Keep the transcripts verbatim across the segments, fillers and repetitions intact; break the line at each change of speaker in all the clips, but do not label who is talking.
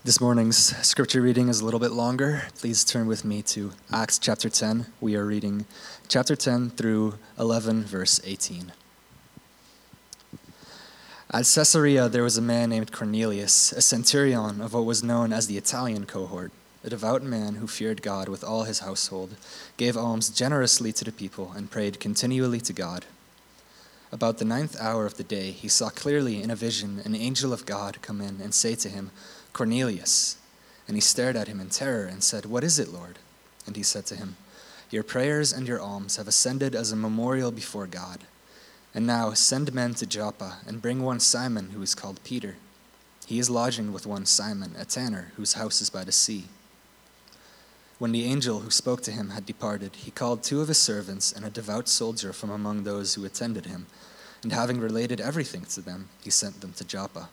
This morning's scripture reading is a little bit longer. Please turn with me to Acts chapter ten. We are reading chapter ten through eleven, verse eighteen. At Caesarea, there was a man named Cornelius, a centurion of what was known as the Italian cohort, a devout man who feared God with all his household, gave alms generously to the people, and prayed continually to God. About the ninth hour of the day, he saw clearly in a vision an angel of God come in and say to him, "Cornelius." And he stared at him in terror and said, "What is it, Lord?" And he said to him, "Your prayers and your alms have ascended as a memorial before God. And now send men to Joppa and bring one Simon who is called Peter. He is lodging with one Simon, a tanner, whose house is by the sea." When the angel who spoke to him had departed, he called two of his servants and a devout soldier from among those who attended him, and having related everything to them, he sent them to Joppa.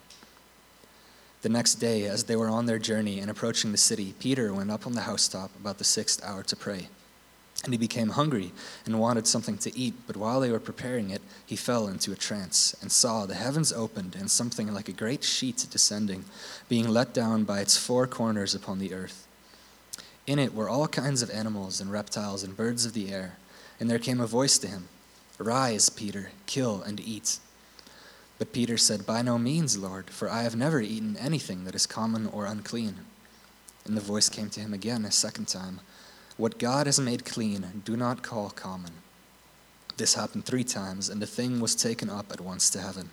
The next day, as they were on their journey and approaching the city, Peter went up on the housetop about the sixth hour to pray. And he became hungry and wanted something to eat, but while they were preparing it, he fell into a trance and saw the heavens opened and something like a great sheet descending, being let down by its four corners upon the earth. In it were all kinds of animals and reptiles and birds of the air, and there came a voice to him, "Arise, Peter, kill and eat." But Peter said, "By no means, Lord, for I have never eaten anything that is common or unclean." And the voice came to him again a second time, "What God has made clean, do not call common." This happened three times, and the thing was taken up at once to heaven.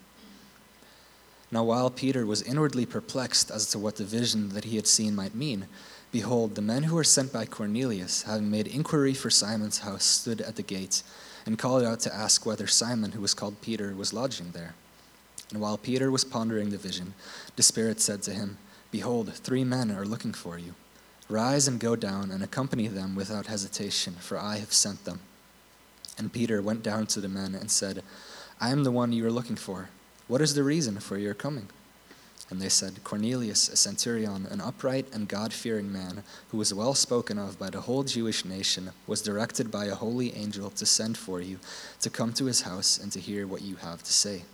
Now while Peter was inwardly perplexed as to what the vision that he had seen might mean, behold, the men who were sent by Cornelius, having made inquiry for Simon's house, stood at the gate, and called out to ask whether Simon, who was called Peter, was lodging there. And while Peter was pondering the vision, the Spirit said to him, "Behold, three men are looking for you. Rise and go down and accompany them without hesitation, for I have sent them." And Peter went down to the men and said, "I am the one you are looking for. What is the reason for your coming?" And they said, "Cornelius, a centurion, an upright and God-fearing man, who was well spoken of by the whole Jewish nation, was directed by a holy angel to send for you, to come to his house and to hear what you have to say."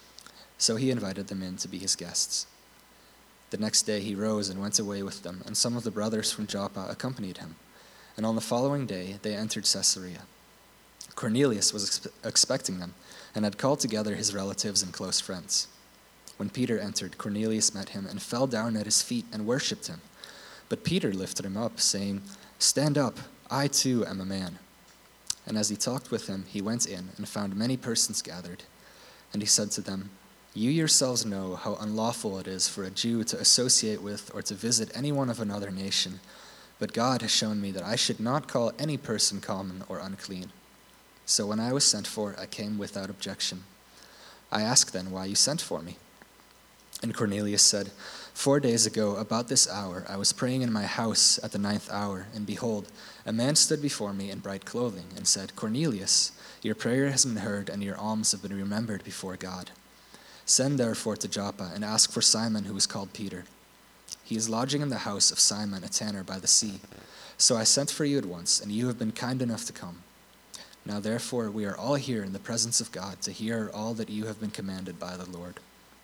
So he invited them in to be his guests. The next day he rose and went away with them, and some of the brothers from Joppa accompanied him. And on the following day they entered Caesarea. Cornelius was ex- expecting them, and had called together his relatives and close friends. When Peter entered, Cornelius met him and fell down at his feet and worshipped him. But Peter lifted him up, saying, "Stand up, I too am a man." And as he talked with him, he went in and found many persons gathered. And he said to them, "You yourselves know how unlawful it is for a Jew to associate with or to visit anyone of another nation, but God has shown me that I should not call any person common or unclean. So when I was sent for, I came without objection. I asked then why you sent for me." And Cornelius said, "Four days ago, about this hour, I was praying in my house at the ninth hour, and behold, a man stood before me in bright clothing and said, 'Cornelius, your prayer has been heard and your alms have been remembered before God. Send therefore to Joppa and ask for Simon who is called Peter. He is lodging in the house of Simon, a tanner by the sea. So I sent for you at once, and you have been kind enough to come. Now therefore we are all here in the presence of God to hear all that you have been commanded by the Lord.'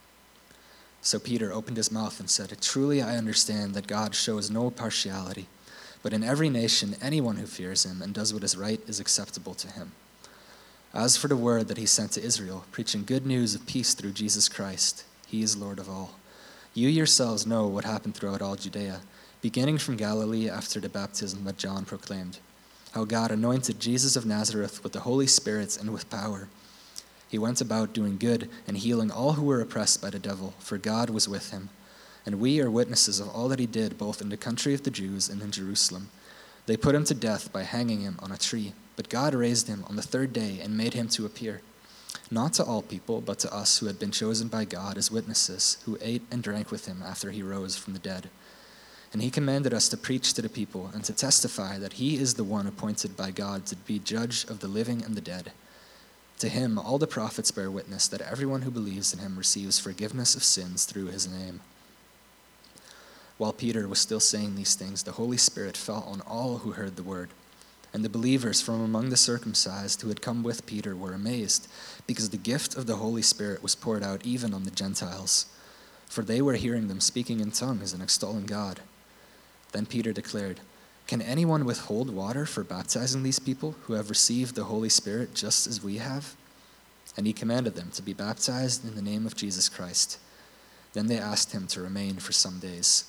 So Peter opened his mouth and said, 'Truly I understand that God shows no partiality, but in every nation anyone who fears him and does what is right is acceptable to him. As for the word that he sent to Israel, preaching good news of peace through Jesus Christ, he is Lord of all. You yourselves know what happened throughout all Judea, beginning from Galilee after the baptism that John proclaimed, how God anointed Jesus of Nazareth with the Holy Spirit and with power. He went about doing good and healing all who were oppressed by the devil, for God was with him. And we are witnesses of all that he did, both in the country of the Jews and in Jerusalem. They put him to death by hanging him on a tree. But God raised him on the third day and made him to appear, not to all people, but to us who had been chosen by God as witnesses, who ate and drank with him after he rose from the dead. And he commanded us to preach to the people and to testify that he is the one appointed by God to be judge of the living and the dead. To him all the prophets bear witness that everyone who believes in him receives forgiveness of sins through his name." While Peter was still saying these things, the Holy Spirit fell on all who heard the word. And the believers from among the circumcised who had come with Peter were amazed, because the gift of the Holy Spirit was poured out even on the Gentiles. for they were hearing them speaking in tongues and extolling God. Then Peter declared, "Can anyone withhold water for baptizing these people who have received the Holy Spirit just as we have?" And he commanded them to be baptized in the name of Jesus Christ. Then they asked him to remain for some days.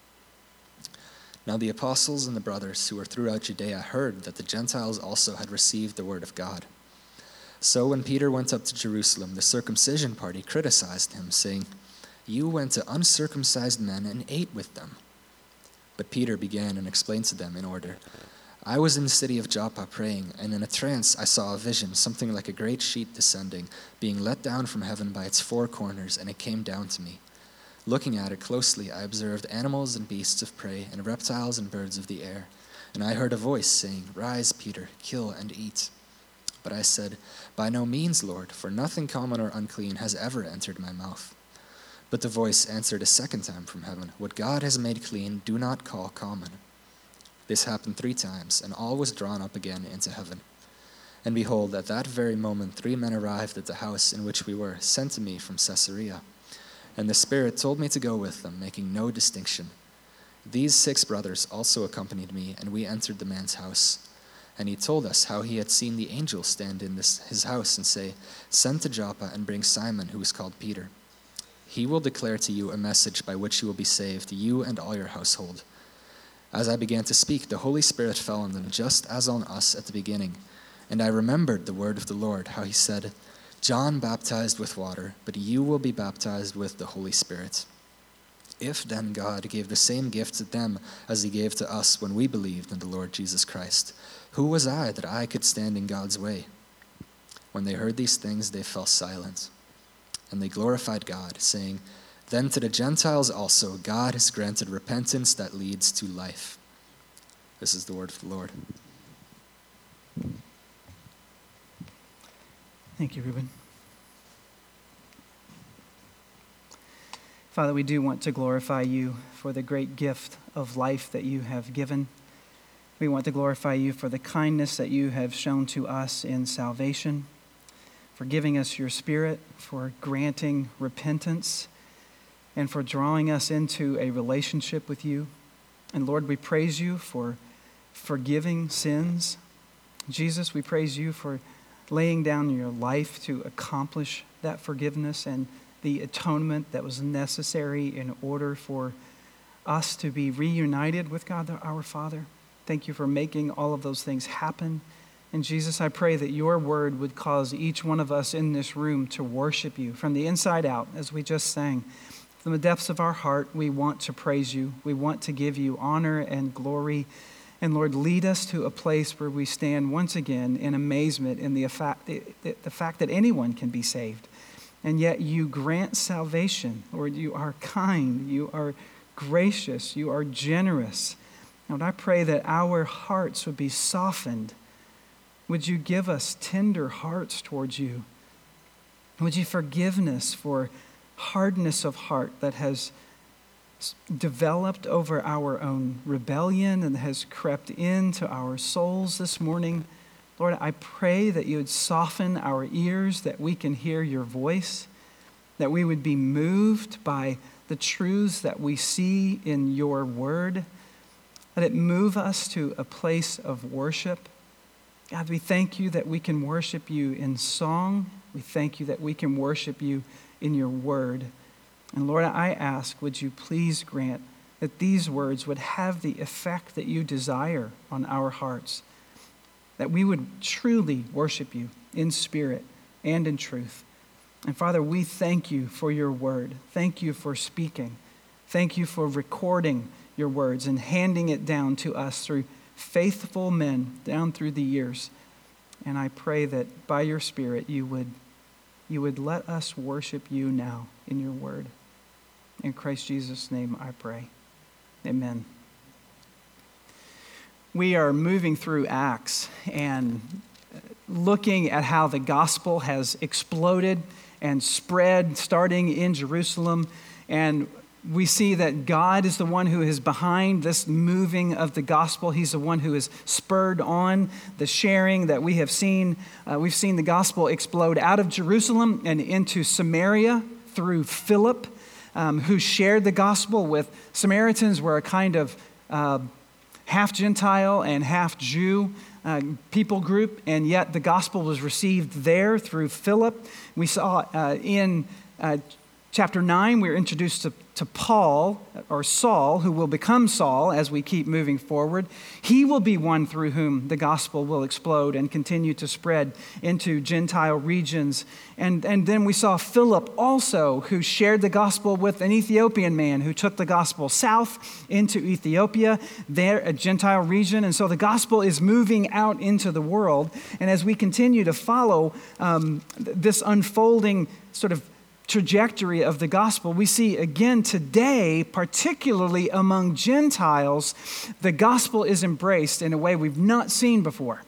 Now the apostles and the brothers who were throughout Judea heard that the Gentiles also had received the word of God. So when Peter went up to Jerusalem, the circumcision party criticized him, saying, "You went to uncircumcised men and ate with them." But Peter began and explained to them in order, "I was in the city of Joppa praying, and in a trance I saw a vision, something like a great sheet descending, being let down from heaven by its four corners, and it came down to me. Looking at it closely, I observed animals and beasts of prey, and reptiles and birds of the air. And I heard a voice saying, 'Rise, Peter, kill and eat.' But I said, 'By no means, Lord, for nothing common or unclean has ever entered my mouth.' But the voice answered a second time from heaven, 'What God has made clean, do not call common.' This happened three times, and all was drawn up again into heaven. And behold, at that very moment three men arrived at the house in which we were, sent to me from Caesarea. And the Spirit told me to go with them, making no distinction. These six brothers also accompanied me, and we entered the man's house. And he told us how he had seen the angel stand in this, his house and say, 'Send to Joppa and bring Simon, who is called Peter. He will declare to you a message by which you will be saved, you and all your household.' As I began to speak, the Holy Spirit fell on them, just as on us at the beginning. And I remembered the word of the Lord, how he said, 'John baptized with water, but you will be baptized with the Holy Spirit.' If then God gave the same gift to them as he gave to us when we believed in the Lord Jesus Christ, who was I that I could stand in God's way?" When they heard these things, they fell silent. And they glorified God, saying, "Then to the Gentiles also God has granted repentance that leads to life." This is the word of the Lord.
Thank you, Reuben. Father, we do want to glorify you for the great gift of life that you have given. We want to glorify you for the kindness that you have shown to us in salvation, for giving us your Spirit, for granting repentance, and for drawing us into a relationship with you. And Lord, we praise you for forgiving sins. Jesus, we praise you for laying down your life to accomplish that forgiveness and the atonement that was necessary in order for us to be reunited with God our Father. Thank you for making all of those things happen. And Jesus, I pray that your word would cause each one of us in this room to worship you from the inside out, as we just sang. From the depths of our heart, we want to praise you. We want to give you honor and glory. And Lord, lead us to a place where we stand once again in amazement in the fact, the fact that anyone can be saved. And yet you grant salvation. Lord, you are kind. You are gracious. You are generous. Lord, I pray that our hearts would be softened. Would you give us tender hearts towards you? Would you forgiveness for hardness of heart that has developed over our own rebellion and has crept into our souls this morning? Lord, I pray that you would soften our ears, that we can hear your voice, that we would be moved by the truths that we see in your word, let it move us to a place of worship. God, we thank you that we can worship you in song. We thank you that we can worship you in your word. And Lord, I ask, would you please grant that these words would have the effect that you desire on our hearts, that we would truly worship you in spirit and in truth. And Father, we thank you for your word. Thank you for speaking. Thank you for recording your words and handing it down to us through faithful men down through the years. And I pray that by your Spirit you would, you would let us worship you now in your word. In Christ Jesus' name I pray. Amen. We are moving through Acts and looking at how the gospel has exploded and spread, starting in Jerusalem. And we see that God is the one who is behind this moving of the gospel. He's the one who has spurred on the sharing that we have seen. Uh, we've seen the gospel explode out of Jerusalem and into Samaria through Philip. um, who shared the gospel with Samaritans, were a kind of uh, half Gentile and half Jew uh, people group, and yet the gospel was received there through Philip. We saw uh, in uh, chapter nine, we were introduced to, to Paul, or Saul, who will become Saul as we keep moving forward. He will be one through whom the gospel will explode and continue to spread into Gentile regions. And, and then we saw Philip also, who shared the gospel with an Ethiopian man who took the gospel south into Ethiopia, there a Gentile region. And so the gospel is moving out into the world. And as we continue to follow um, this unfolding sort of trajectory of the gospel, we see again today, particularly among Gentiles, the gospel is embraced in a way we've not seen before.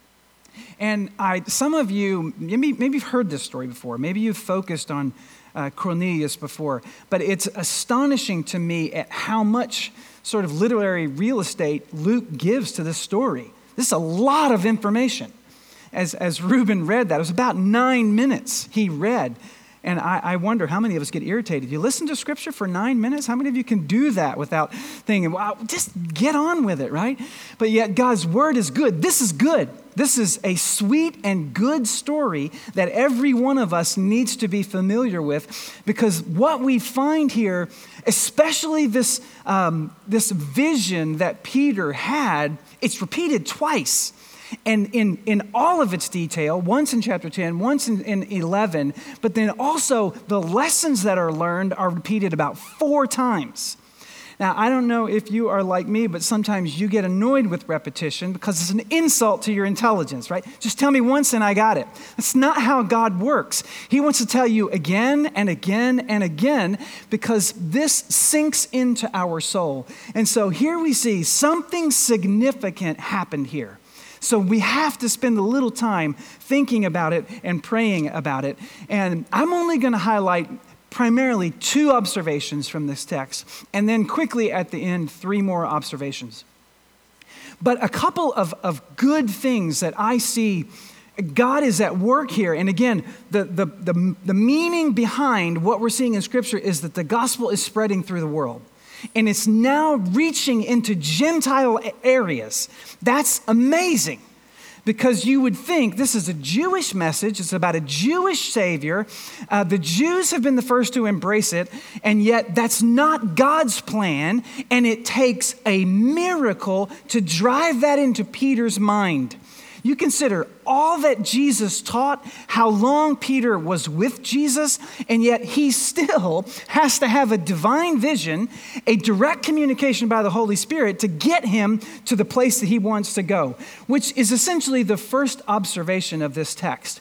And I, some of you, maybe, maybe you've heard this story before. Maybe you've focused on uh, Cornelius before. But it's astonishing to me at how much sort of literary real estate Luke gives to this story. This is a lot of information. As, as Reuben read that, it was about nine minutes he read. And I, I wonder how many of us get irritated. You listen to Scripture for nine minutes? How many of you can do that without thinking, wow, just get on with it, right? But yet God's Word is good. This is good. This is a sweet and good story that every one of us needs to be familiar with, because what we find here, especially this, um, this vision that Peter had, it's repeated twice. And in, in all of its detail, once in chapter ten, once in, in eleven, but then also the lessons that are learned are repeated about four times. Now, I don't know if you are like me, but sometimes you get annoyed with repetition because it's an insult to your intelligence, right? Just tell me once and I got it. That's not how God works. He wants to tell you again and again and again, because this sinks into our soul. And so here we see something significant happened here. So we have to spend a little time thinking about it and praying about it. And I'm only going to highlight primarily two observations from this text, and then quickly at the end, three more observations. But a couple of, of good things that I see God is at work here. And again, the, the, the, the meaning behind what we're seeing in Scripture is that the gospel is spreading through the world. And it's now reaching into Gentile areas. That's amazing, because you would think this is a Jewish message. It's about a Jewish Savior. Uh, the Jews have been the first to embrace it, and yet that's not God's plan, and it takes a miracle to drive that into Peter's mind. You consider all that Jesus taught, how long Peter was with Jesus, and yet he still has to have a divine vision, a direct communication by the Holy Spirit to get him to the place that he wants to go, which is essentially the first observation of this text.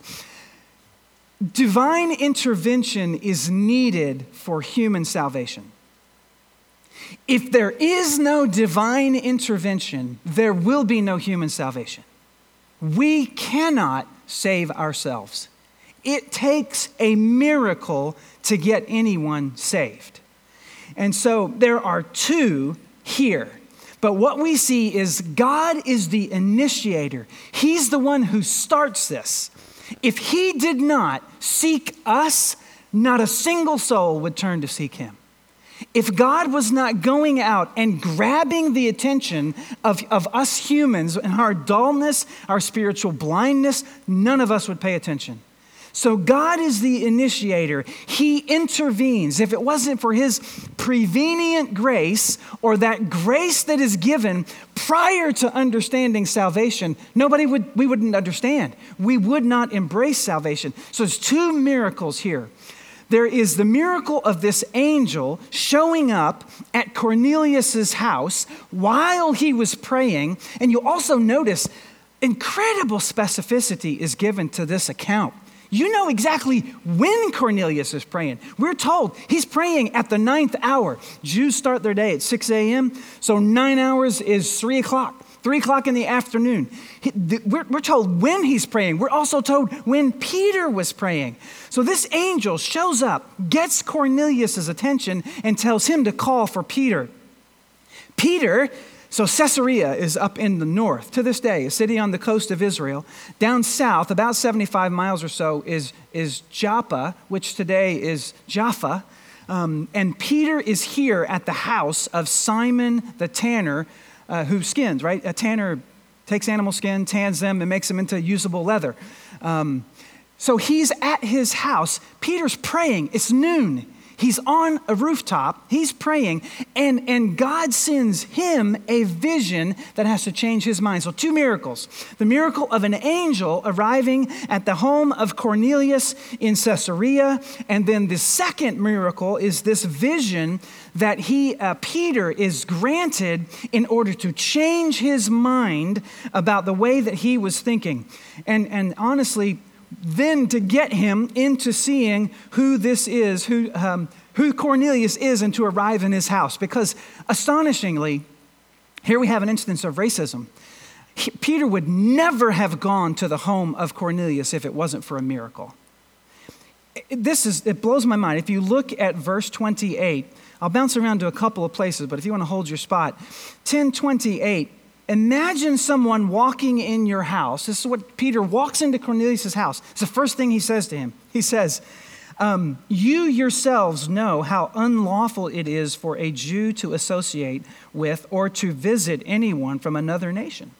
Divine intervention is needed for human salvation. If there is no divine intervention, there will be no human salvation. We cannot save ourselves. It takes a miracle to get anyone saved. And so there are two here. But what we see is God is the initiator. He's the one who starts this. If he did not seek us, not a single soul would turn to seek him. If God was not going out and grabbing the attention of, of us humans and our dullness, our spiritual blindness, none of us would pay attention. So God is the initiator. He intervenes. If it wasn't for his prevenient grace, or that grace that is given prior to understanding salvation, nobody would, we wouldn't understand. We would not embrace salvation. So there's two miracles here. There is the miracle of this angel showing up at Cornelius' house while he was praying. And you also notice incredible specificity is given to this account. You know exactly when Cornelius is praying. We're told he's praying at the ninth hour. Jews start their day at six a.m., so nine hours is three o'clock. Three o'clock in the afternoon. We're, we're told when he's praying. We're also told when Peter was praying. So this angel shows up, gets Cornelius' attention, and tells him to call for Peter. Peter, so Caesarea is up in the north. To this day, a city on the coast of Israel. Down south, about seventy-five miles or so, is, is Joppa, which today is Jaffa. Um, and Peter is here at the house of Simon the tanner, uh, who skins, right? A tanner takes animal skin, tans them, and makes them into usable leather. Um, so he's at his house. Peter's praying. It's noon. He's on a rooftop, he's praying, and, and God sends him a vision that has to change his mind. So two miracles. The miracle of an angel arriving at the home of Cornelius in Caesarea, and then the second miracle is this vision that he, uh, Peter, is granted in order to change his mind about the way that he was thinking. And, and honestly, then to get him into seeing who this is, who um, who Cornelius is, and to arrive in his house. Because astonishingly, here we have an instance of racism. He, Peter would never have gone to the home of Cornelius if it wasn't for a miracle. This is, it blows my mind. If you look at verse twenty-eight, I'll bounce around to a couple of places, but if you want to hold your spot, ten twenty-eight, imagine someone walking in your house. This is what Peter walks into Cornelius' house. It's the first thing he says to him. He says, um, you yourselves know how unlawful it is for a Jew to associate with or to visit anyone from another nation.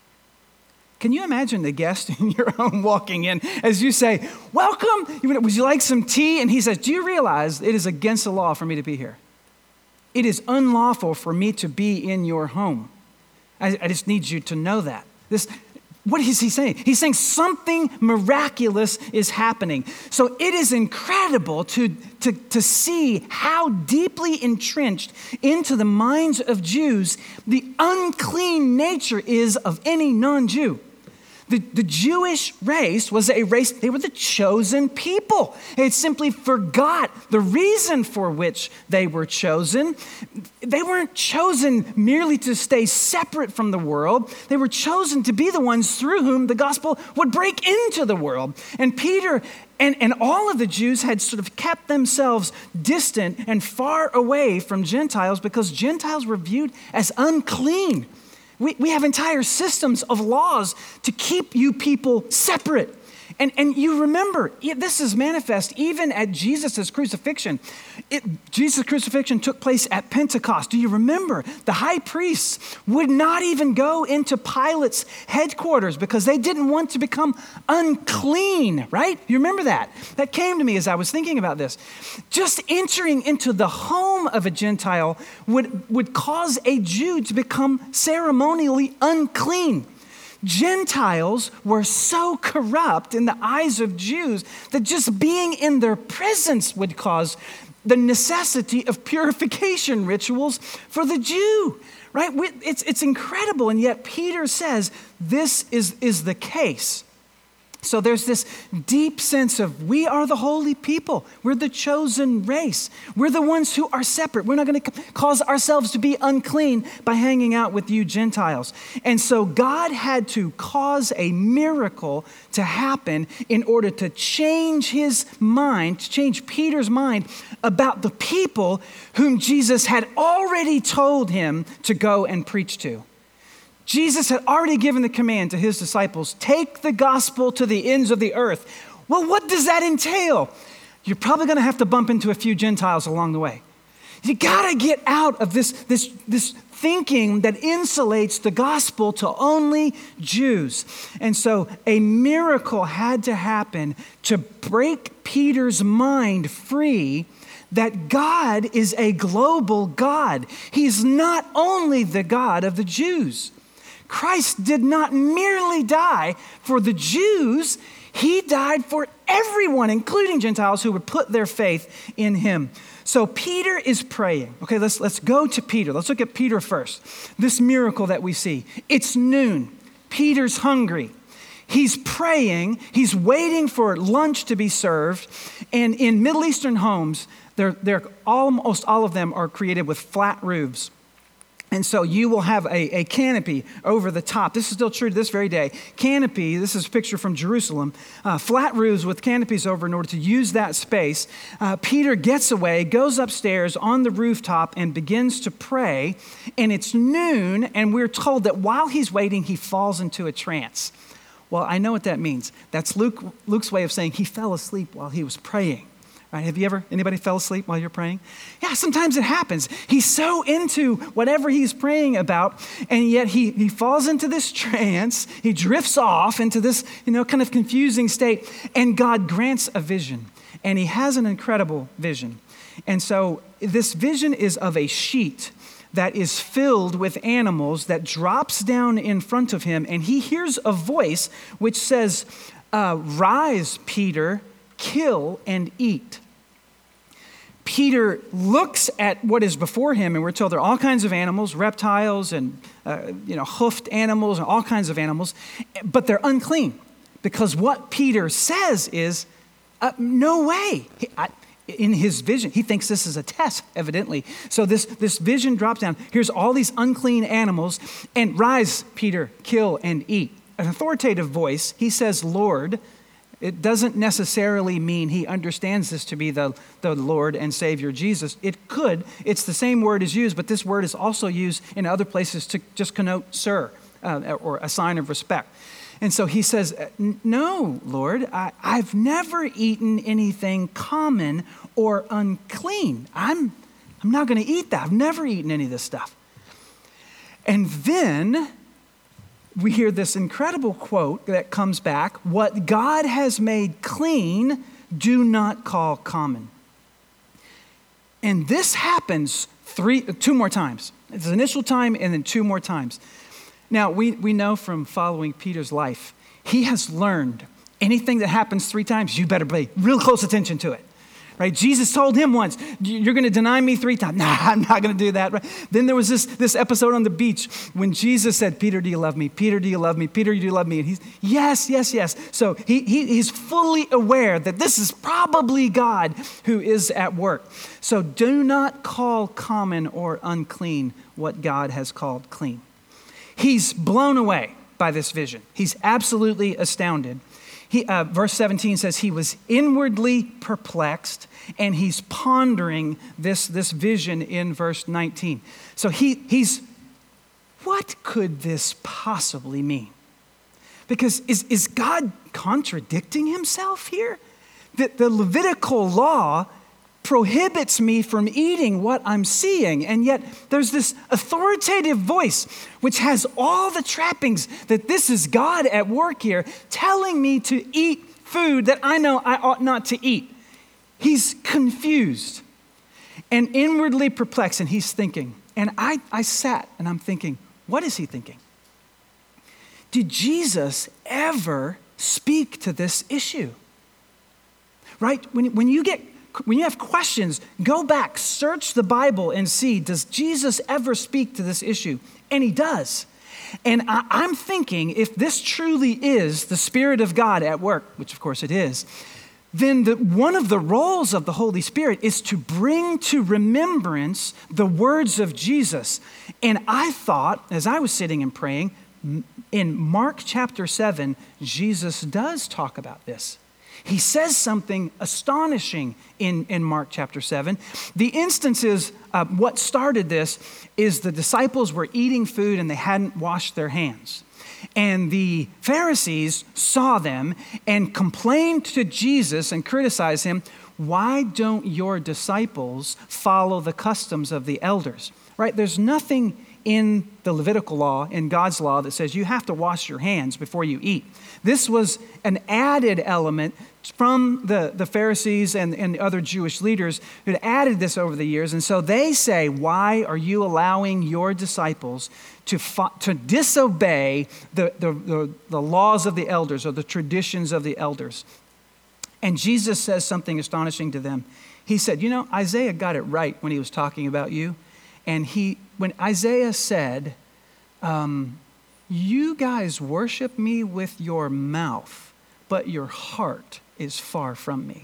Can you imagine the guest in your home walking in as you say, welcome, would you like some tea? And he says, do you realize it is against the law for me to be here? It is unlawful for me to be in your home. I, I just need you to know that. This, what is he saying? He's saying something miraculous is happening. So it is incredible to, to, to see how deeply entrenched into the minds of Jews the unclean nature is of any non-Jew. The, the Jewish race was a race, they were the chosen people. They simply forgot the reason for which they were chosen. They weren't chosen merely to stay separate from the world. They were chosen to be the ones through whom the gospel would break into the world. And Peter and, and all of the Jews had sort of kept themselves distant and far away from Gentiles because Gentiles were viewed as unclean. We, we have entire systems of laws to keep you people separate. And, and you remember, this is manifest even at Jesus' crucifixion. It, Jesus' crucifixion took place at Pentecost. Do you remember? The high priests would not even go into Pilate's headquarters because they didn't want to become unclean, right? You remember that? That came to me as I was thinking about this. Just entering into the home of a Gentile would, would cause a Jew to become ceremonially unclean. Gentiles were so corrupt in the eyes of Jews that just being in their presence would cause the necessity of purification rituals for the Jew, right? It's, it's incredible, and yet Peter says this is, is the case. So there's this deep sense of we are the holy people. We're the chosen race. We're the ones who are separate. We're not going to cause ourselves to be unclean by hanging out with you Gentiles. And so God had to cause a miracle to happen in order to change his mind, to change Peter's mind about the people whom Jesus had already told him to go and preach to. Jesus had already given the command to his disciples, take the gospel to the ends of the earth. Well, what does that entail? You're probably going to have to bump into a few Gentiles along the way. You got to get out of this, this, this thinking that insulates the gospel to only Jews. And so a miracle had to happen to break Peter's mind free that God is a global God. He's not only the God of the Jews. Christ did not merely die for the Jews, he died for everyone, including Gentiles who would put their faith in him. So Peter is praying. Okay, let's, let's go to Peter. Let's look at Peter first. This miracle that we see. It's noon. Peter's hungry. He's praying. He's waiting for lunch to be served. And in Middle Eastern homes, they're, they're almost all of them are created with flat roofs. And so you will have a, a canopy over the top. This is still true to this very day. Canopy, this is a picture from Jerusalem. Uh, flat roofs with canopies over in order to use that space. Uh, Peter gets away, goes upstairs on the rooftop and begins to pray. And it's noon, and we're told that while he's waiting, he falls into a trance. Well, I know what that means. That's Luke, Luke's way of saying he fell asleep while he was praying. Right? Have you ever, anybody fell asleep while you're praying? Yeah, sometimes it happens. He's so into whatever he's praying about, and yet he, he falls into this trance. He drifts off into this, you know, kind of confusing state, and God grants a vision, and he has an incredible vision. And so this vision is of a sheet that is filled with animals that drops down in front of him, and he hears a voice which says, uh, "Rise, Peter, kill and eat." Peter looks at what is before him, and we're told there are all kinds of animals, reptiles and uh, you know hoofed animals and all kinds of animals, but they're unclean, because what Peter says is, uh, "No way." He, I, in his vision, he thinks this is a test, evidently. So this, this vision drops down. Here's all these unclean animals, and "Rise, Peter, kill and eat." An authoritative voice, he says, "Lord." It doesn't necessarily mean he understands this to be the, the Lord and Savior Jesus. It could. It's the same word is used, but this word is also used in other places to just connote sir, uh, or a sign of respect. And so he says, "No, Lord, I, I've never eaten anything common or unclean. I'm, I'm not going to eat that. I've never eaten any of this stuff." And then we hear this incredible quote that comes back: "What God has made clean, do not call common." And this happens three, two more times. It's the initial time and then two more times. Now, we, we know from following Peter's life, he has learned anything that happens three times, you better pay real close attention to it. Right? Jesus told him once, "You're going to deny me three times." Nah, I'm not going to do that. Right? Then there was this, this episode on the beach when Jesus said, "Peter, do you love me? Peter, do you love me? Peter, do you love me?" And he's, yes, yes, yes. So he, he he's fully aware that this is probably God who is at work. So do not call common or unclean what God has called clean. He's blown away by this vision. He's absolutely astounded. He, uh, verse seventeen says he was inwardly perplexed, and he's pondering this, this vision in verse nineteen. So he, he's, what could this possibly mean? Because is, is God contradicting himself here? The, the Levitical law prohibits me from eating what I'm seeing, and yet there's this authoritative voice which has all the trappings that this is God at work here, telling me to eat food that I know I ought not to eat. He's confused and inwardly perplexed, and he's thinking. And I, I sat and I'm thinking, what is he thinking? Did Jesus ever speak to this issue? Right? When, when you get When you have questions, go back, search the Bible and see, does Jesus ever speak to this issue? And he does. And I, I'm thinking, if this truly is the Spirit of God at work, which of course it is, then the, one of the roles of the Holy Spirit is to bring to remembrance the words of Jesus. And I thought, as I was sitting and praying, in Mark chapter seven, Jesus does talk about this. He says something astonishing in, in Mark chapter seven. The instance is, uh, what started this is the disciples were eating food and they hadn't washed their hands. And the Pharisees saw them and complained to Jesus and criticized him. "Why don't your disciples follow the customs of the elders?" Right? There's nothing in the Levitical law, in God's law, that says you have to wash your hands before you eat. This was an added element from the, the Pharisees and, and other Jewish leaders who had added this over the years. And so they say, "Why are you allowing your disciples to, fo- to disobey the, the, the, the laws of the elders or the traditions of the elders?" And Jesus says something astonishing to them. He said, "You know, Isaiah got it right when he was talking about you. And he, when Isaiah said, um, you guys worship me with your mouth, but your heart is far from me."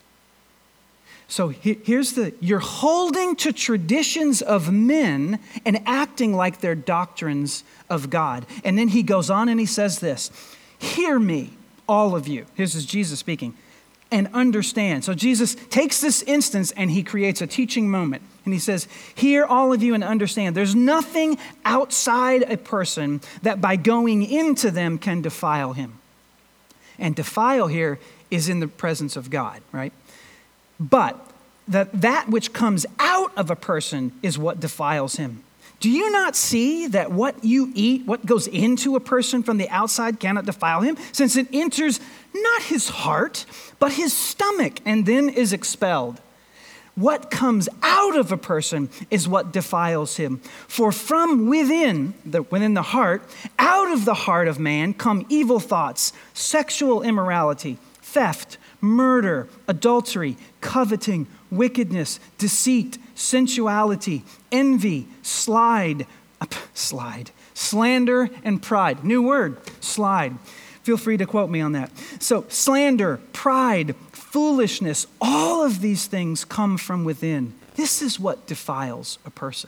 So he, here's the, you're holding to traditions of men and acting like they're doctrines of God. And then he goes on and he says this: "Hear me, all of you." This is Jesus speaking. "And understand." So Jesus takes this instance and he creates a teaching moment. And he says, "Hear all of you and understand. There's nothing outside a person that by going into them can defile him." And defile here is in the presence of God, right? but that that which comes out of a person is what defiles him. Do you not see that what you eat, what goes into a person from the outside cannot defile him, since it enters not his heart, but his stomach, and then is expelled? What comes out of a person is what defiles him. For from within, the, within the heart, out of the heart of man come evil thoughts, sexual immorality, theft, murder, adultery, coveting, wickedness, deceit, sensuality, envy, slide, uh, slide, slander, and pride. New word, slide. Feel free to quote me on that. So slander, pride, foolishness, all of these things come from within. This is what defiles a person.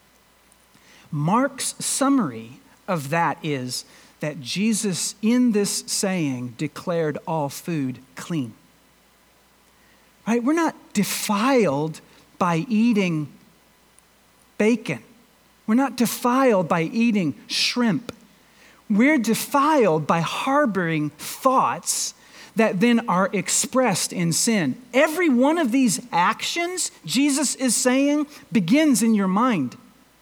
Mark's summary of that is that Jesus, in this saying, declared all food clean. Right? We're not defiled by eating bacon. We're not defiled by eating shrimp. We're defiled by harboring thoughts that then are expressed in sin. Every one of these actions, Jesus is saying, begins in your mind.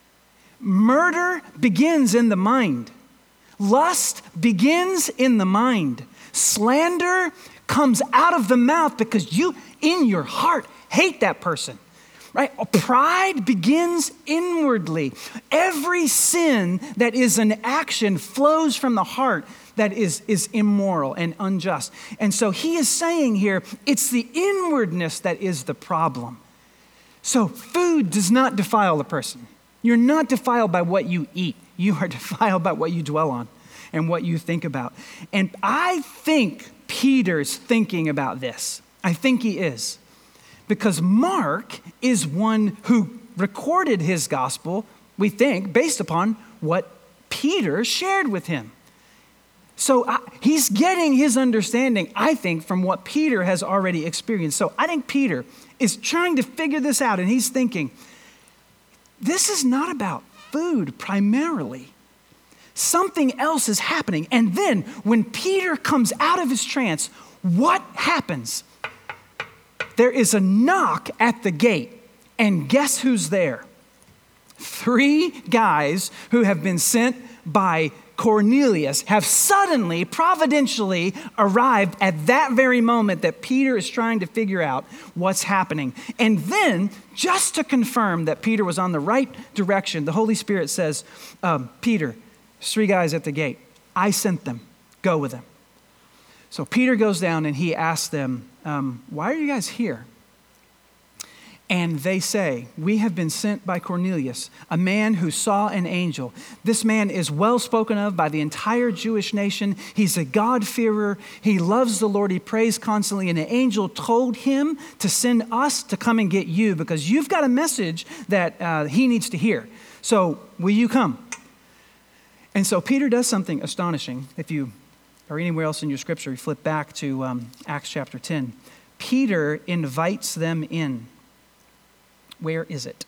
Murder begins in the mind. Lust begins in the mind. Slander comes out of the mouth because you, in your heart, hate that person. Right? Pride begins inwardly. Every sin that is an action flows from the heart that is, is immoral and unjust. And so he is saying here, it's the inwardness that is the problem. So food does not defile a person. You're not defiled by what you eat. You are defiled by what you dwell on and what you think about. And I think Peter's thinking about this. I think he is. Because Mark is one who recorded his gospel, we think, based upon what Peter shared with him. So uh, he's getting his understanding, I think, from what Peter has already experienced. So I think Peter is trying to figure this out, and he's thinking, this is not about food primarily. Something else is happening. And then when Peter comes out of his trance, what happens? There is a knock at the gate, and guess who's there? Three guys who have been sent by Cornelius have suddenly, providentially arrived at that very moment that Peter is trying to figure out what's happening. And then, just to confirm that Peter was on the right direction, the Holy Spirit says, um, Peter, there's three guys at the gate. I sent them. Go with them. So Peter goes down and he asks them, um, why are you guys here? And they say, we have been sent by Cornelius, a man who saw an angel. This man is well spoken of by the entire Jewish nation. He's a God-fearer. He loves the Lord. He prays constantly. And the angel told him to send us to come and get you because you've got a message that uh, he needs to hear. So will you come? And so Peter does something astonishing. If you or anywhere else in your scripture, you flip back to um, Acts chapter ten. Peter invites them in. Where is it?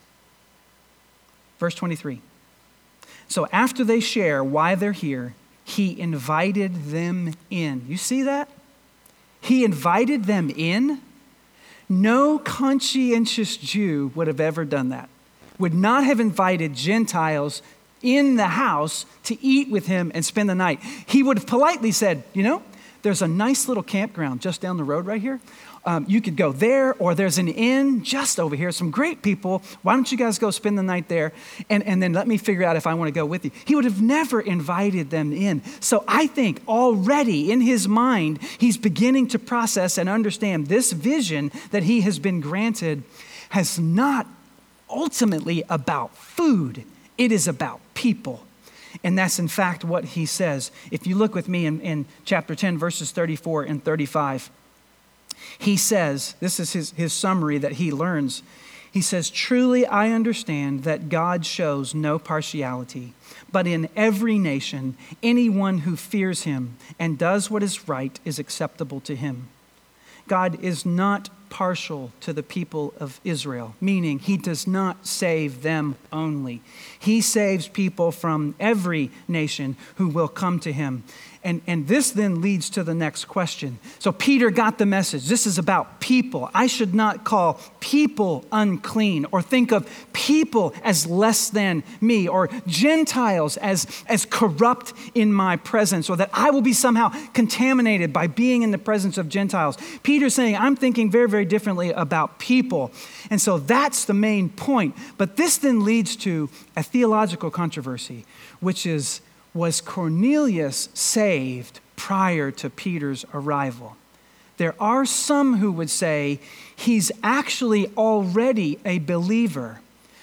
Verse twenty-three. So after they share why they're here, he invited them in. You see that? He invited them in. No conscientious Jew would have ever done that. Would not have invited Gentiles in the house to eat with him and spend the night. He would have politely said, you know, there's a nice little campground just down the road right here. Um, you could go there, or there's an inn just over here. Some great people. Why don't you guys go spend the night there? And, and then let me figure out if I want to go with you. He would have never invited them in. So I think already in his mind, he's beginning to process and understand this vision that he has been granted has not ultimately about food. It is about people. And that's in fact what he says. If you look with me in, in chapter ten, verses thirty-four and thirty-five, he says, this is his, his summary that he learns. He says, truly I understand that God shows no partiality, but in every nation, anyone who fears him and does what is right is acceptable to him. God is not partial to the people of Israel, meaning he does not save them only. He saves people from every nation who will come to him. And, and this then leads to the next question. So Peter got the message. This is about people. I should not call people unclean or think of people as less than me or Gentiles as, as corrupt in my presence or that I will be somehow contaminated by being in the presence of Gentiles. Peter's saying, I'm thinking very, very differently about people. And so that's the main point. But this then leads to a theological controversy, which is, was Cornelius saved prior to Peter's arrival? There are some who would say he's actually already a believer.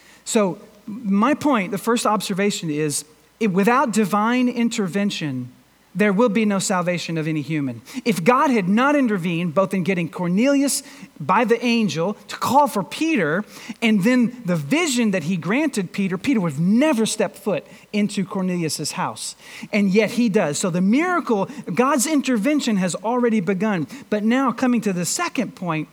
So my point, the first observation is, it, without divine intervention, there will be no salvation of any human. If God had not intervened, both in getting Cornelius by the angel to call for Peter, and then the vision that he granted Peter, Peter would have never stepped foot into Cornelius' house. And yet he does. So the miracle, God's intervention has already begun. But now coming to the second point,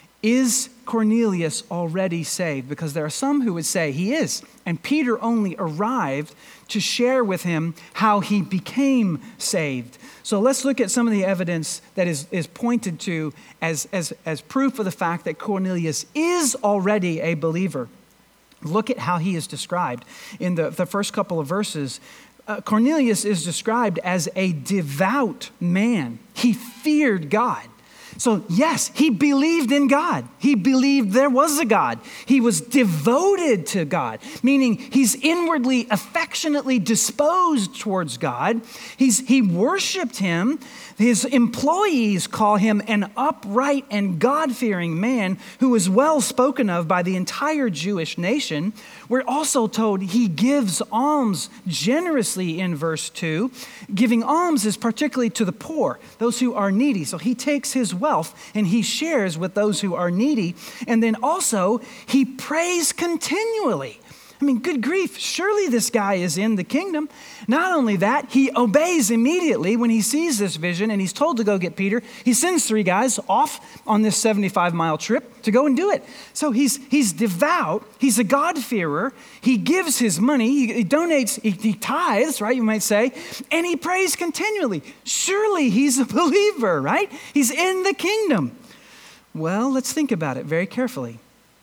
is Cornelius already saved? Because there are some who would say he is. And Peter only arrived to share with him how he became saved. So let's look at some of the evidence that is, is pointed to as, as, as proof of the fact that Cornelius is already a believer. Look at how he is described in the, the first couple of verses. Uh, Cornelius is described as a devout man. He feared God. So yes, he believed in God. He believed there was a God. He was devoted to God, meaning he's inwardly, affectionately disposed towards God. He's, he worshiped him. His employees call him an upright and God-fearing man who is well spoken of by the entire Jewish nation. We're also told he gives alms generously in verse two. Giving alms is particularly to the poor, those who are needy. So he takes his wealth and he shares with those who are needy. And then also he prays continually. I mean, good grief, surely this guy is in the kingdom. Not only that, he obeys immediately when he sees this vision and he's told to go get Peter. He sends three guys off on this seventy-five mile trip to go and do it. So he's he's devout. He's a God-fearer. He gives his money. He, he donates, he, he tithes, right, you might say, and he prays continually. Surely he's a believer, right? He's in the kingdom. Well, let's think about it very carefully.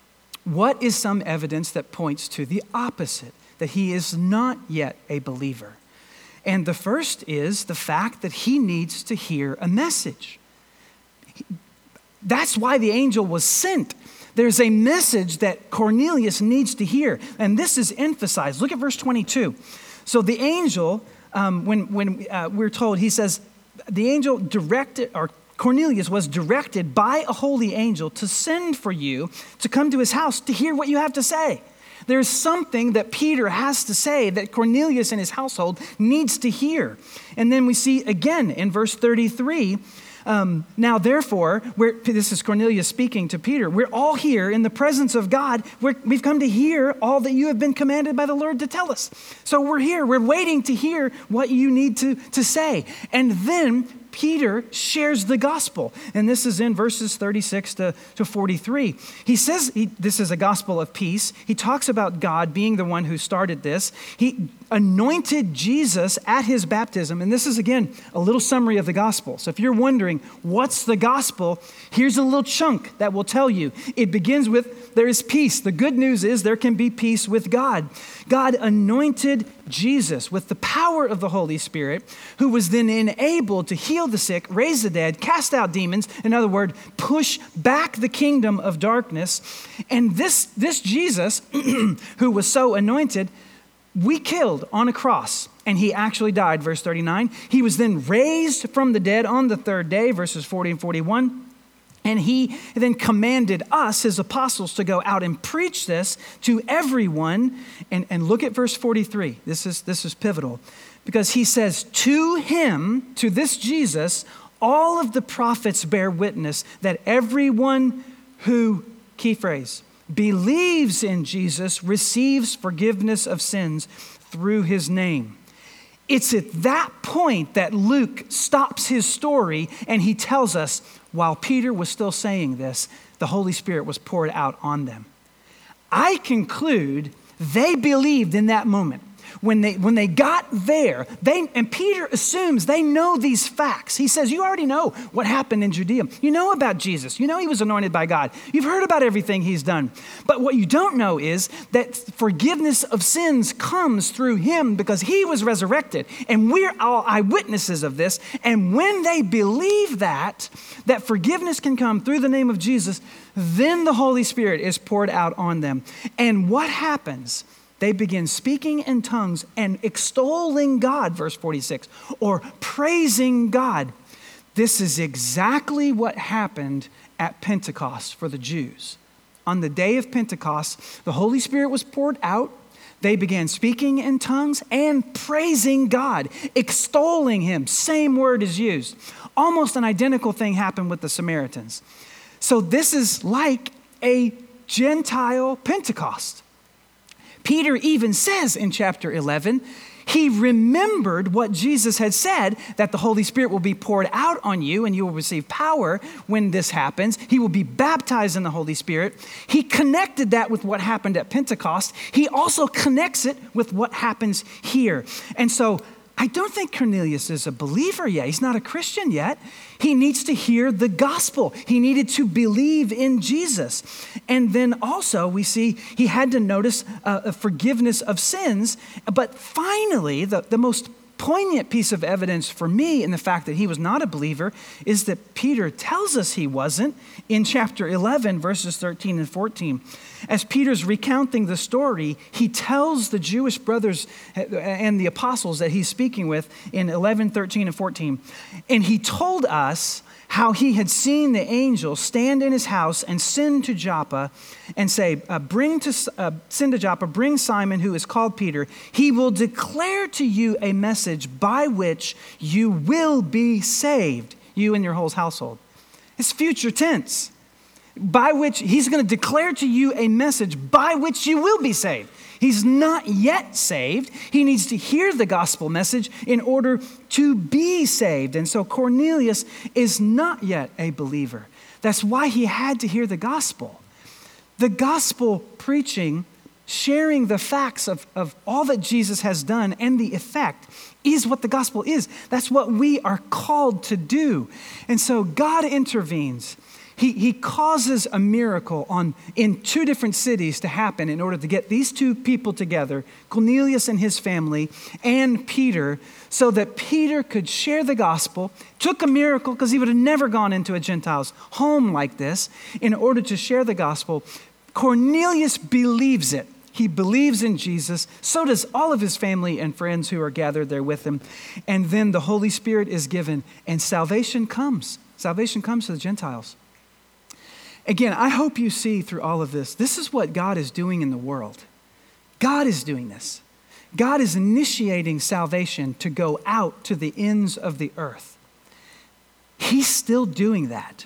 What is some evidence that points to the opposite, that he is not yet a believer? And the first is the fact that he needs to hear a message. That's why the angel was sent. There's a message that Cornelius needs to hear, and this is emphasized. Look at verse twenty-two. So the angel, um, when, when uh, we're told, he says, the angel directed, or Cornelius was directed by a holy angel to send for you to come to his house to hear what you have to say. There's something that Peter has to say that Cornelius and his household needs to hear. And then we see again in verse thirty-three, um, now therefore, we're, this is Cornelius speaking to Peter, we're all here in the presence of God. We're, we've come to hear all that you have been commanded by the Lord to tell us. So we're here, we're waiting to hear what you need to, to say. And then Peter shares the gospel. And this is in verses thirty-six to, to forty-three. He says he, this is a gospel of peace. He talks about God being the one who started this. He anointed Jesus at his baptism. And this is, again, a little summary of the gospel. So if you're wondering, what's the gospel? Here's a little chunk that will tell you. It begins with, there is peace. The good news is there can be peace with God. God anointed Jesus with the power of the Holy Spirit, who was then enabled to heal the sick, raise the dead, cast out demons. In other words, push back the kingdom of darkness. And this, this Jesus, who was so anointed, we killed on a cross, and he actually died, verse thirty-nine. He was then raised from the dead on the third day, verses forty and forty-one. And he then commanded us, his apostles, to go out and preach this to everyone. And, and look at verse forty-three. This is, this is pivotal. Because he says, to him, to this Jesus, all of the prophets bear witness that everyone who, key phrase, believes in Jesus receives forgiveness of sins through his name. It's at that point that Luke stops his story and he tells us, while Peter was still saying this, the Holy Spirit was poured out on them. I conclude they believed in that moment. When they, when they got there, they, and Peter assumes they know these facts. He says, you already know what happened in Judea. You know about Jesus. You know he was anointed by God. You've heard about everything he's done. But what you don't know is that forgiveness of sins comes through him because he was resurrected. And we're all eyewitnesses of this. And when they believe that, that forgiveness can come through the name of Jesus, then the Holy Spirit is poured out on them. And what happens? They begin speaking in tongues and extolling God, verse forty-six, or praising God. This is exactly what happened at Pentecost for the Jews. On the day of Pentecost, the Holy Spirit was poured out. They began speaking in tongues and praising God, extolling him. Same word is used. Almost an identical thing happened with the Samaritans. So this is like a Gentile Pentecost. Peter even says in chapter eleven, he remembered what Jesus had said, that the Holy Spirit will be poured out on you and you will receive power when this happens. He will be baptized in the Holy Spirit. He connected that with what happened at Pentecost. He also connects it with what happens here. And so I don't think Cornelius is a believer yet. He's not a Christian yet. He needs to hear the gospel. He needed to believe in Jesus. And then also we see he had to notice uh, a forgiveness of sins. But finally, the, the most poignant piece of evidence for me in the fact that he was not a believer is that Peter tells us he wasn't in chapter eleven, verses thirteen and fourteen. As Peter's recounting the story, he tells the Jewish brothers and the apostles that he's speaking with in eleven, thirteen, and fourteen. And he told us how he had seen the angel stand in his house and send to Joppa and say, uh, bring to, uh, send to Joppa, bring Simon who is called Peter. He will declare to you a message by which you will be saved, you and your whole household. It's future tense. By which he's going to declare to you a message by which you will be saved. He's not yet saved. He needs to hear the gospel message in order to be saved. And so Cornelius is not yet a believer. That's why he had to hear the gospel. The gospel preaching, sharing the facts of, of all that Jesus has done and the effect is what the gospel is. That's what we are called to do. And so God intervenes. He, he causes a miracle on, in two different cities to happen in order to get these two people together, Cornelius and his family, and Peter, so that Peter could share the gospel. Took a miracle because he would have never gone into a Gentile's home like this in order to share the gospel. Cornelius believes it. He believes in Jesus. So does all of his family and friends who are gathered there with him. And then the Holy Spirit is given and salvation comes. Salvation comes to the Gentiles. Again, I hope you see through all of this, this is what God is doing in the world. God is doing this. God is initiating salvation to go out to the ends of the earth. He's still doing that.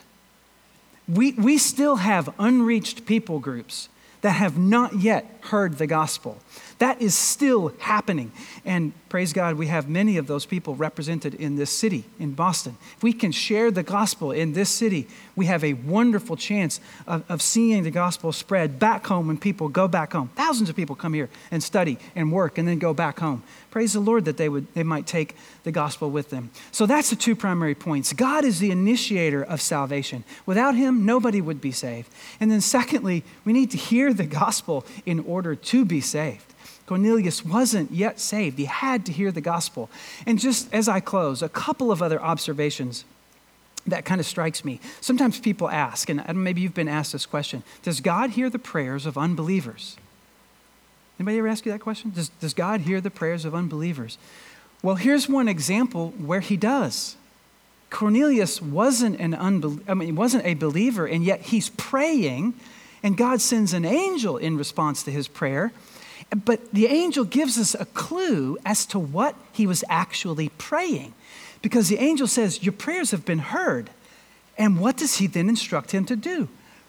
We, we still have unreached people groups that have not yet heard the gospel. That is still happening. And praise God, we have many of those people represented in this city, in Boston. If we can share the gospel in this city, we have a wonderful chance of, of seeing the gospel spread back home when people go back home. Thousands of people come here and study and work and then go back home. Praise the Lord that they would they might take the gospel with them. So that's the two primary points. God is the initiator of salvation. Without him, nobody would be saved. And then secondly, we need to hear the gospel in order to be saved. Cornelius wasn't yet saved. He had to hear the gospel. And just as I close, a couple of other observations that kind of strikes me. Sometimes people ask, and maybe you've been asked this question, does God hear the prayers of unbelievers? Anybody ever ask you that question? Does, does God hear the prayers of unbelievers? Well, here's one example where he does. Cornelius wasn't an unbel- I mean, wasn't a believer, and yet he's praying, and God sends an angel in response to his prayer. But the angel gives us a clue as to what he was actually praying. Because the angel says, your prayers have been heard. And what does he then instruct him to do?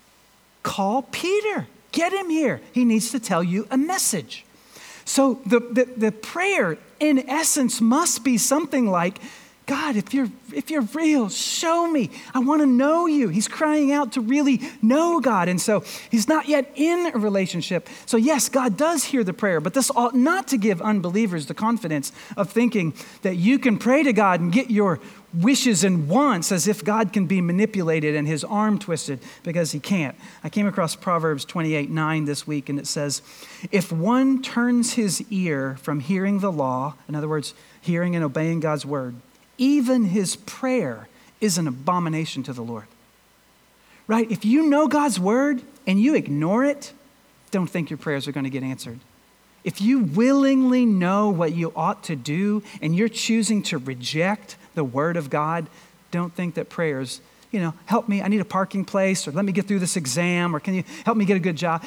Call Peter. Get him here. He needs to tell you a message. So the, the, the prayer, in essence, must be something like, God, if you're if you're real, show me. I want to know you. He's crying out to really know God. And so he's not yet in a relationship. So yes, God does hear the prayer, but this ought not to give unbelievers the confidence of thinking that you can pray to God and get your wishes and wants as if God can be manipulated and his arm twisted, because he can't. I came across Proverbs twenty-eight nine this week, and it says, if one turns his ear from hearing the law, in other words, hearing and obeying God's word, even his prayer is an abomination to the Lord. Right? If you know God's word and you ignore it, don't think your prayers are going to get answered. If you willingly know what you ought to do and you're choosing to reject the word of God, don't think that prayers, you know, help me, I need a parking place, or let me get through this exam, or can you help me get a good job?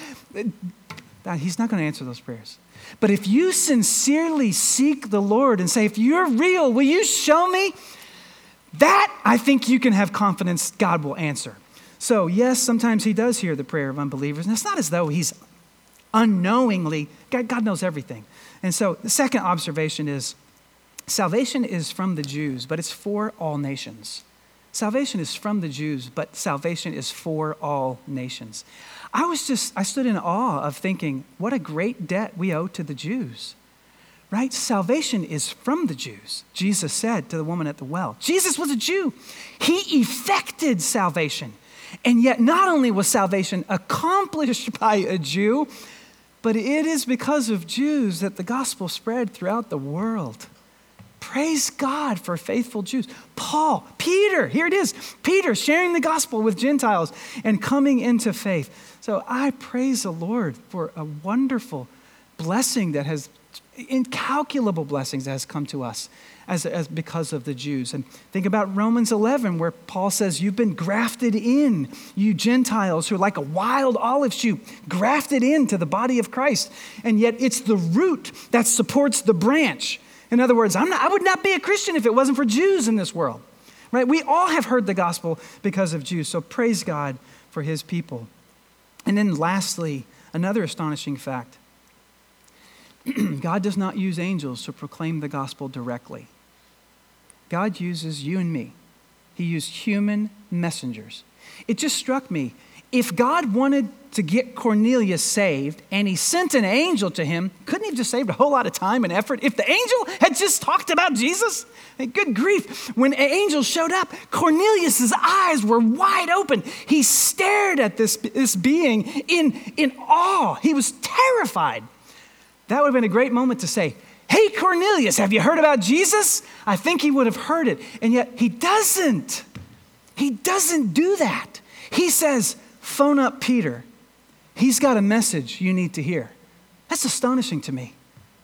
He's not going to answer those prayers. But if you sincerely seek the Lord and say, if you're real, will you show me? That, I think you can have confidence God will answer. So yes, sometimes he does hear the prayer of unbelievers. And it's not as though he's unknowingly, God, God knows everything. And so the second observation is, salvation is from the Jews, but it's for all nations. Salvation is from the Jews, but salvation is for all nations. I was just, I stood in awe of thinking, what a great debt we owe to the Jews, right? Salvation is from the Jews. Jesus said to the woman at the well, Jesus was a Jew. He effected salvation. And yet not only was salvation accomplished by a Jew, but it is because of Jews that the gospel spread throughout the world. Praise God for faithful Jews. Paul, Peter, here it is. Peter sharing the gospel with Gentiles and coming into faith. So I praise the Lord for a wonderful blessing that has, incalculable blessings that has come to us as, as because of the Jews. And think about Romans eleven, where Paul says, you've been grafted in, you Gentiles who are like a wild olive shoot, grafted into the body of Christ. And yet it's the root that supports the branch. In other words, I'm not, I would not be a Christian if it wasn't for Jews in this world, right? We all have heard the gospel because of Jews, so praise God for his people. And then lastly, another astonishing fact. God does not use angels to proclaim the gospel directly. God uses you and me. He used human messengers. It just struck me, if God wanted to get Cornelius saved and he sent an angel to him, couldn't he have just saved a whole lot of time and effort if the angel had just talked about Jesus? Good grief. When an angel showed up, Cornelius' eyes were wide open. He stared at this, this being in, in awe. He was terrified. That would have been a great moment to say, hey, Cornelius, have you heard about Jesus? I think he would have heard it. And yet he doesn't. He doesn't do that. He says, phone up Peter. He's got a message you need to hear. That's astonishing to me.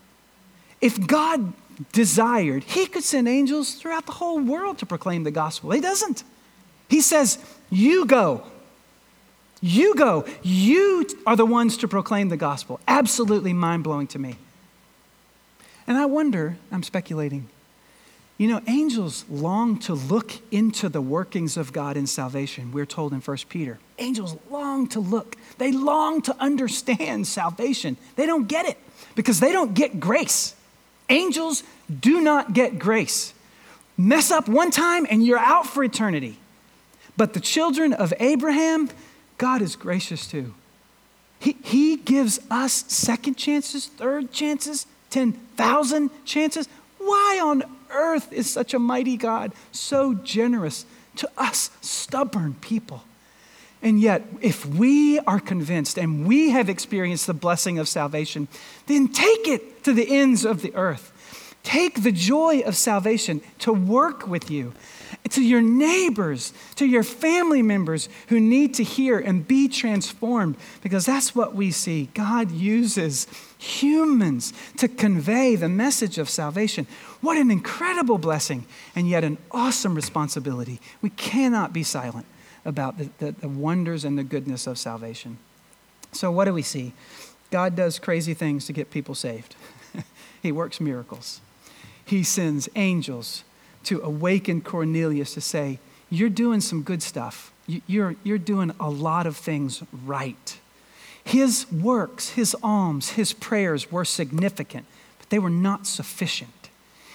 If God desired, he could send angels throughout the whole world to proclaim the gospel. He doesn't. He says, you go. You go. You are the ones to proclaim the gospel. Absolutely mind-blowing to me. And I wonder, I'm speculating, you know, angels long to look into the workings of God in salvation. We're told in First Peter. Angels long to look. They long to understand salvation. They don't get it because they don't get grace. Angels do not get grace. Mess up one time and you're out for eternity. But the children of Abraham, God is gracious to. He, he gives us second chances, third chances, ten thousand chances. Why on earth is such a mighty God so generous to us stubborn people? And yet, if we are convinced and we have experienced the blessing of salvation, then take it to the ends of the earth. Take the joy of salvation to work with you, to your neighbors, to your family members who need to hear and be transformed, because that's what we see. God uses humans to convey the message of salvation. What an incredible blessing, and yet an awesome responsibility. We cannot be silent about the, the, the wonders and the goodness of salvation. So what do we see? God does crazy things to get people saved. He works miracles. He sends angels to awaken Cornelius to say, you're doing some good stuff. You're, you're doing a lot of things right. His works, his alms, his prayers were significant, but they were not sufficient.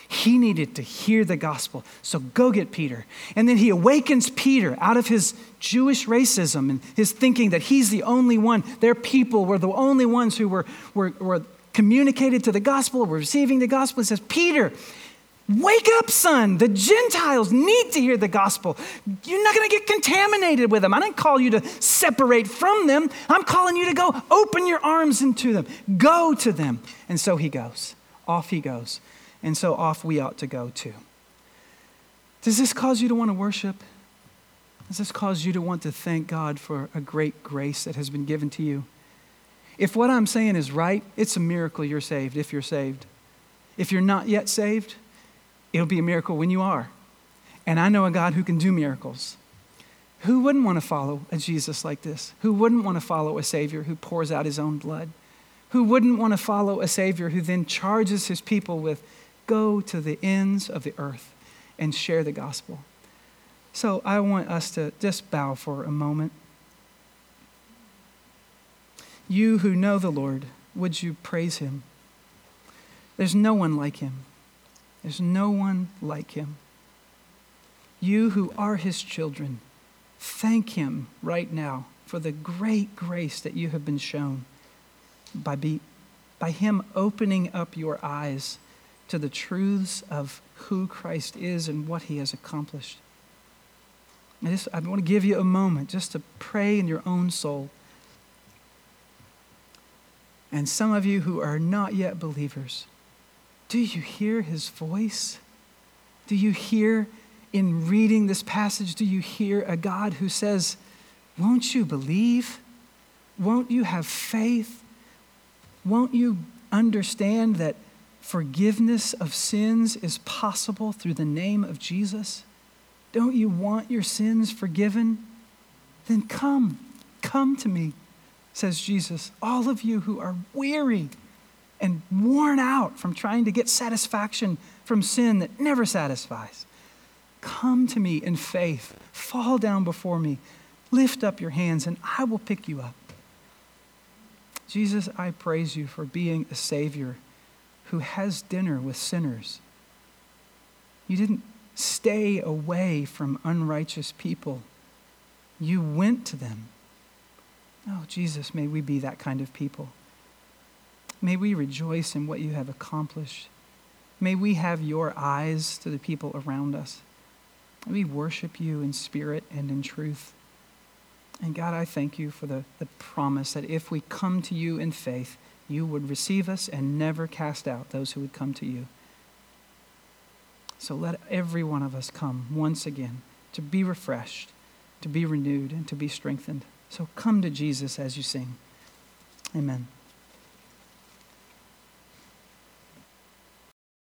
He needed to hear the gospel. So go get Peter. And then he awakens Peter out of his Jewish racism and his thinking that he's the only one. Their people were the only ones who were, were, were communicated to the gospel, were receiving the gospel. He says, Peter, wake up, son. The Gentiles need to hear the gospel. You're not going to get contaminated with them. I didn't call you to separate from them. I'm calling you to go open your arms into them. Go to them. And so he goes. Off he goes. And so off we ought to go too. Does this cause you to want to worship? Does this cause you to want to thank God for a great grace that has been given to you? If what I'm saying is right, it's a miracle you're saved if you're saved. If you're not yet saved, it'll be a miracle when you are. And I know a God who can do miracles. Who wouldn't want to follow a Jesus like this? Who wouldn't want to follow a Savior who pours out his own blood? Who wouldn't want to follow a Savior who then charges his people with, go to the ends of the earth and share the gospel? So I want us to just bow for a moment. You who know the Lord, would you praise him? There's no one like him. There's no one like him. You who are his children, thank him right now for the great grace that you have been shown by, be, by him opening up your eyes to the truths of who Christ is and what he has accomplished. I just I want to give you a moment just to pray in your own soul. And some of you who are not yet believers, do you hear his voice? Do you hear, in reading this passage, do you hear a God who says, won't you believe? Won't you have faith? Won't you understand that forgiveness of sins is possible through the name of Jesus? Don't you want your sins forgiven? Then come, come to me, says Jesus. All of you who are weary and worn out from trying to get satisfaction from sin that never satisfies, come to me in faith, fall down before me, lift up your hands, and I will pick you up. Jesus, I praise you for being a Savior who has dinner with sinners. You didn't stay away from unrighteous people. You went to them. Oh, Jesus, may we be that kind of people. May we rejoice in what you have accomplished. May we have your eyes to the people around us. May we worship you in spirit and in truth. And God, I thank you for the, the promise that if we come to you in faith, you would receive us and never cast out those who would come to you. So let every one of us come once again to be refreshed, to be renewed, and to be strengthened. So come to Jesus as you sing. Amen.